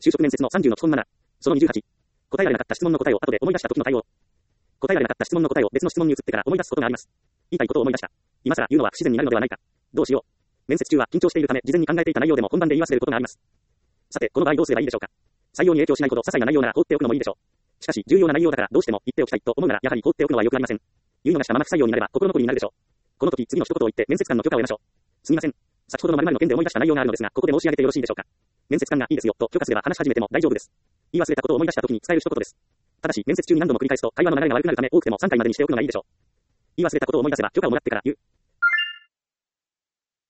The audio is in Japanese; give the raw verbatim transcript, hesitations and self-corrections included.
就職面接のさんじゅうの基本マナー。そのにじゅうはち。答えられなかった質問の答えを後で思い出した時の対応。答えられなかった質問の答えを別の質問に移ってから思い出すことがあります。言いたいことを思い出した。今更言うのは不自然になるのではないか。どうしよう。面接中は緊張しているため事前に考えていた内容でも本番で言い忘れることがあります。さて、この場合どうすればいいでしょうか。採用に影響しないほど些細な内容なら放っておくのもいいでしょう。しかし、重要な内容だからどうしても言っておきたいと思うなら、やはり放っておくのは良くありません。言い逃したまま不採用になれば心残りになるでしょう。この時、次の一言を言って面接官の許可を得ましょう。すみません。先ほどの〇〇の件で思い出した内容があるのですが、ここで申し上げてよろしいでしょうか。面接官がいいですよと許可すれば話し始めても大丈夫です。言い忘れたことを思い出した時に伝える一言です。ただし、面接中に何度も繰り返すと会話の流れが悪くなるため多くてもさんかいまでにしておくのがいいでしょう。言い忘れたことを思い出せば許可をもらってから言う。